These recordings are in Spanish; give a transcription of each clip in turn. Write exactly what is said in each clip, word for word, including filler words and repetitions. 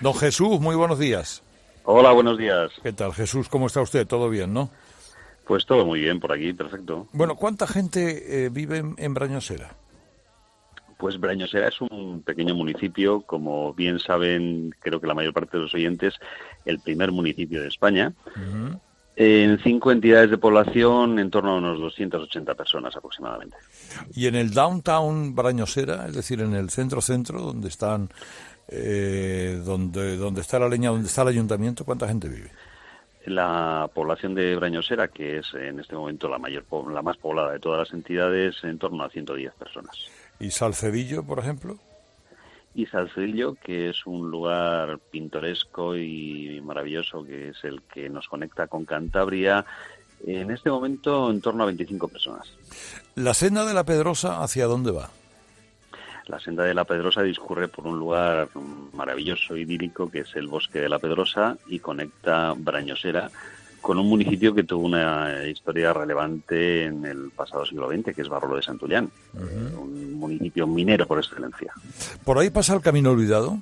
Don Jesús, muy buenos días. Hola, buenos días. ¿Qué tal, Jesús? ¿Cómo está usted? ¿Todo bien, no? Pues todo muy bien por aquí, perfecto. Bueno, ¿cuánta gente eh, vive en, en Brañosera? Pues Brañosera es un pequeño municipio, como bien saben, creo que la mayor parte de los oyentes, el primer municipio de España. Uh-huh. En cinco entidades de población, en torno a unos doscientas ochenta personas aproximadamente. ¿Y en el downtown Brañosera, es decir, en el centro-centro, donde están, eh, donde, donde está la leña, donde está el ayuntamiento, cuánta gente vive? La población de Brañosera, que es en este momento la mayor, la más poblada de todas las entidades, en torno a ciento diez personas. ¿Y Salcedillo, por ejemplo? Y Salcedillo, que es un lugar pintoresco y maravilloso, que es el que nos conecta con Cantabria, en este momento en torno a veinticinco personas. ¿La senda de la Pedrosa hacia dónde va? La senda de la Pedrosa discurre por un lugar maravilloso, idílico, que es el Bosque de la Pedrosa, y conecta Brañosera con un municipio que tuvo una historia relevante en el pasado siglo veinte, que es Barruelo de Santullán, uh-huh. un municipio minero por excelencia. ¿Por ahí pasa el Camino Olvidado?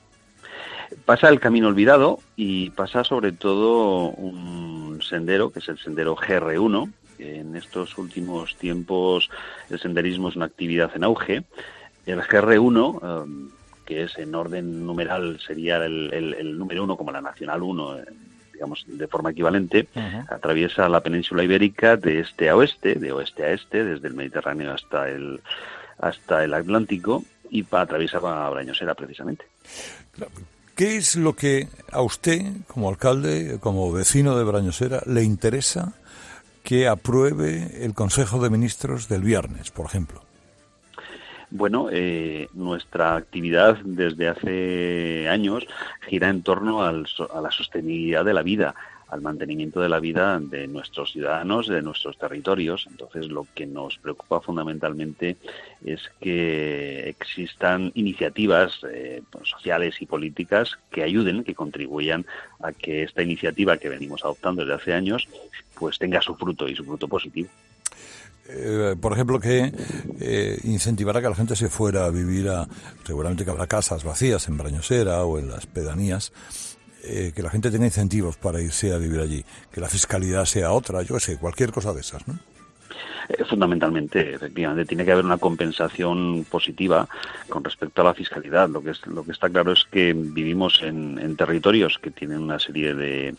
Pasa el Camino Olvidado y pasa sobre todo un sendero, que es el sendero G R uno. En estos últimos tiempos el senderismo es una actividad en auge. El G R uno, um, que es en orden numeral, sería el, el, el número uno como la Nacional uno, eh, digamos, de forma equivalente, uh-huh. atraviesa la península ibérica de este a oeste, de oeste a este, desde el Mediterráneo hasta el hasta el Atlántico, y pa, atraviesa a Brañosera, precisamente. ¿Qué es lo que a usted, como alcalde, como vecino de Brañosera, le interesa que apruebe el Consejo de Ministros del viernes, por ejemplo? Bueno, eh, nuestra actividad desde hace años gira en torno al, a la sostenibilidad de la vida, al mantenimiento de la vida de nuestros ciudadanos, de nuestros territorios. Entonces, lo que nos preocupa fundamentalmente es que existan iniciativas eh, sociales y políticas que ayuden, que contribuyan a que esta iniciativa que venimos adoptando desde hace años, pues tenga su fruto y su fruto positivo. Eh, por ejemplo, que eh, incentivará que la gente se fuera a vivir a... Seguramente que habrá casas vacías en Brañosera o en las pedanías, eh, que la gente tenga incentivos para irse a vivir allí, que la fiscalidad sea otra, yo qué sé, cualquier cosa de esas, ¿no? Eh, fundamentalmente, efectivamente, tiene que haber una compensación positiva con respecto a la fiscalidad. Lo que es, lo que está claro es que vivimos en, en territorios que tienen una serie de,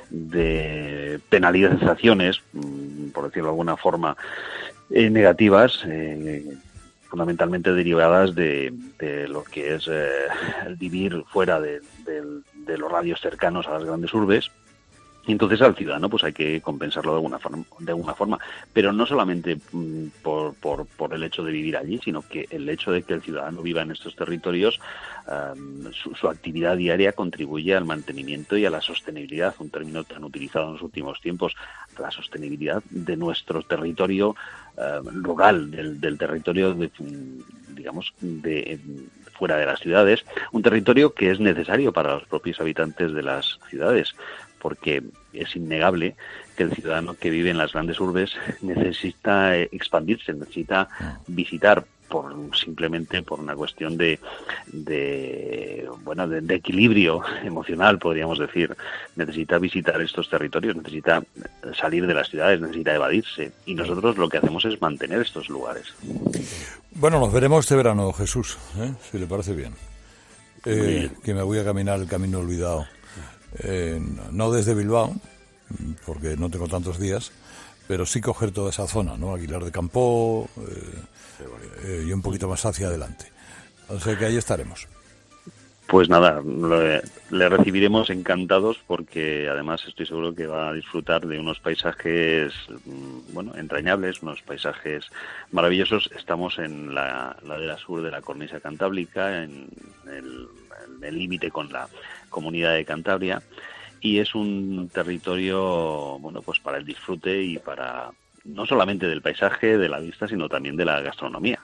de penalizaciones, por decirlo de alguna forma, eh, negativas, eh, fundamentalmente derivadas de, de lo que es eh, el vivir fuera de, de, de los radios cercanos a las grandes urbes. Y entonces al ciudadano pues hay que compensarlo de alguna forma, de alguna forma. Pero no solamente mmm, por, por, por el hecho de vivir allí, sino que el hecho de que el ciudadano viva en estos territorios, um, su, su actividad diaria contribuye al mantenimiento y a la sostenibilidad, un término tan utilizado en los últimos tiempos, a la sostenibilidad de nuestro territorio uh, rural, del, del territorio, de, digamos, de fuera de las ciudades, un territorio que es necesario para los propios habitantes de las ciudades, porque es innegable que el ciudadano que vive en las grandes urbes necesita expandirse, necesita visitar, por simplemente por una cuestión de, de bueno de, de equilibrio emocional, podríamos decir. Necesita visitar estos territorios, necesita salir de las ciudades, necesita evadirse, y nosotros lo que hacemos es mantener estos lugares. Bueno, nos veremos este verano, Jesús, ¿eh? Si le parece bien. Eh, que me voy a caminar el Camino Olvidado. Eh, no desde Bilbao, porque no tengo tantos días, pero sí coger toda esa zona, ¿no? Aguilar de Campoo eh, eh, y un poquito más hacia adelante. O sea que ahí estaremos. Pues nada, le, le recibiremos encantados, porque además estoy seguro que va a disfrutar de unos paisajes, bueno, entrañables, unos paisajes maravillosos. Estamos en la ladera sur de la cornisa cantábrica, en el límite con la Comunidad de Cantabria, y es un territorio, bueno, pues para el disfrute y para no solamente del paisaje, de la vista, sino también de la gastronomía.